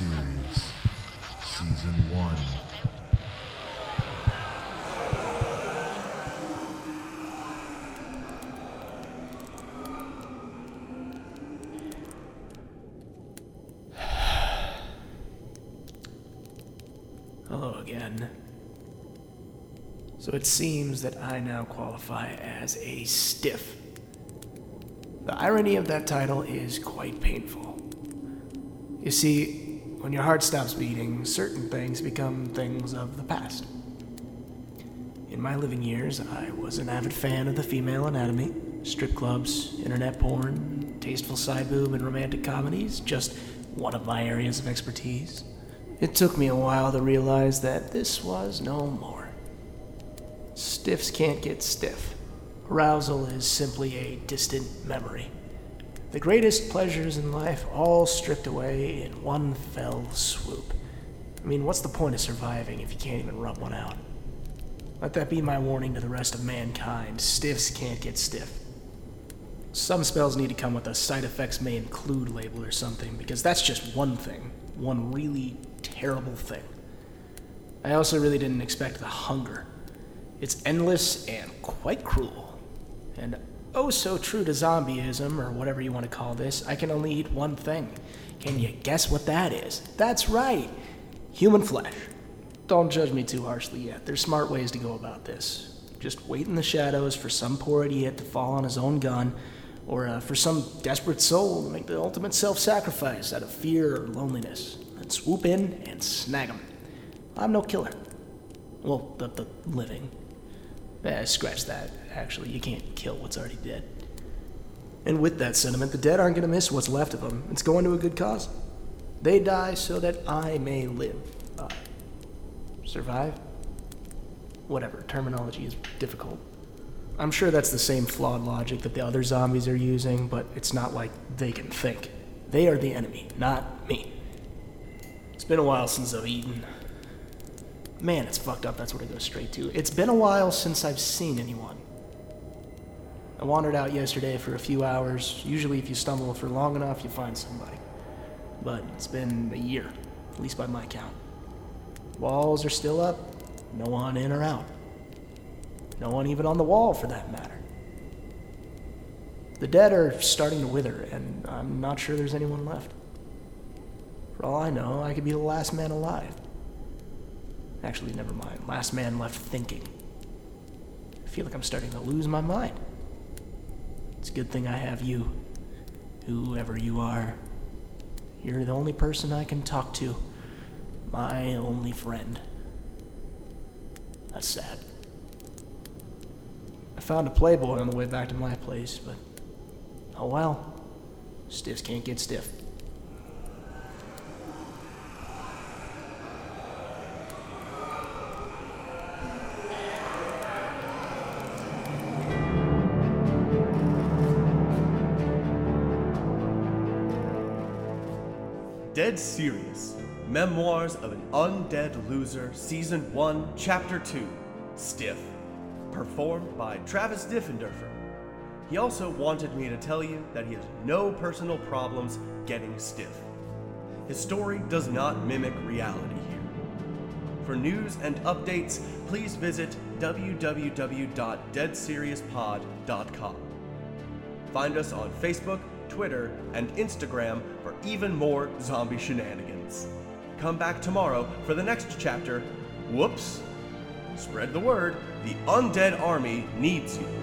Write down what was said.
Series, Season 1. Hello again. So it seems that I now qualify as a stiff. The irony of that title is quite painful. You see, when your heart stops beating, certain things become things of the past. In my living years, I was an avid fan of the female anatomy, strip clubs, internet porn, tasteful side boob, and romantic comedies, just one of my areas of expertise. It took me a while to realize that this was no more. Stiffs can't get stiff. Arousal is simply a distant memory. The greatest pleasures in life all stripped away in one fell swoop. I mean, what's the point of surviving if you can't even rub one out? Let that be my warning to the rest of mankind. Stiffs can't get stiff. Some spells need to come with a side effects may include label or something, because that's just one thing. One really terrible thing. I also really didn't expect the hunger. It's endless and quite cruel. And oh so true to zombieism, or whatever you want to call this, I can only eat one thing. Can you guess what that is? That's right, human flesh. Don't judge me too harshly yet. There's smart ways to go about this. Just wait in the shadows for some poor idiot to fall on his own gun, or for some desperate soul to make the ultimate self-sacrifice out of fear or loneliness, and swoop in and snag him. I'm no killer. Well, the living. Scratch that. Actually, you can't kill what's already dead. And with that sentiment, the dead aren't going to miss what's left of them. It's going to a good cause. They die so that I may live. Survive? Whatever, terminology is difficult. I'm sure that's the same flawed logic that the other zombies are using, but it's not like they can think. They are the enemy, not me. It's been a while since I've eaten. Man, it's fucked up, that's what I go straight to. It's been a while since I've seen anyone. I wandered out yesterday for a few hours. Usually if you stumble for long enough, you find somebody. But it's been a year, at least by my count. Walls are still up, no one in or out. No one even on the wall, for that matter. The dead are starting to wither, and I'm not sure there's anyone left. For all I know, I could be the last man alive. Actually, never mind. Last man left thinking. I feel like I'm starting to lose my mind. It's a good thing I have you. Whoever you are. You're the only person I can talk to. My only friend. That's sad. I found a Playboy on the way back to my place, but oh well. Stiffs can't get stiff. Dead Serious, Memoirs of an Undead Loser, Season 1, Chapter 2, Stiff. Performed by Travis Diffenderfer. He also wanted me to tell you that he has no personal problems getting stiff. His story does not mimic reality here. For news and updates, please visit www.deadseriouspod.com. Find us on Facebook, Twitter, and Instagram for even more zombie shenanigans. Come back tomorrow for the next chapter. Whoops! Spread the word, the undead army needs you.